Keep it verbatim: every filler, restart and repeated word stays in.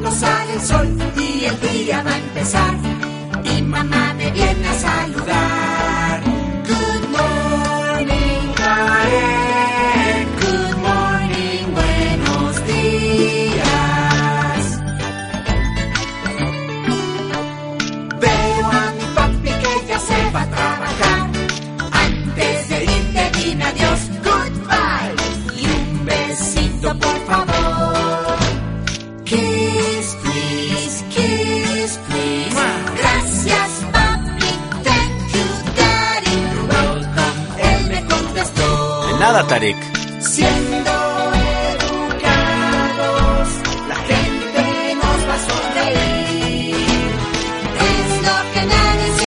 cuando sale el sol y el día va a empezar. Y mamá me viene a saludar. Good morning, Tarek. Good morning, buenos días. Veo a mi papi que ya se va a trabajar. Antes de irte dime adiós, goodbye. Y un besito por favor. Kiss, please, kiss, please. Gracias, papi, thank you, daddy. You're welcome, él me contestó. De nada, Tarek. Siendo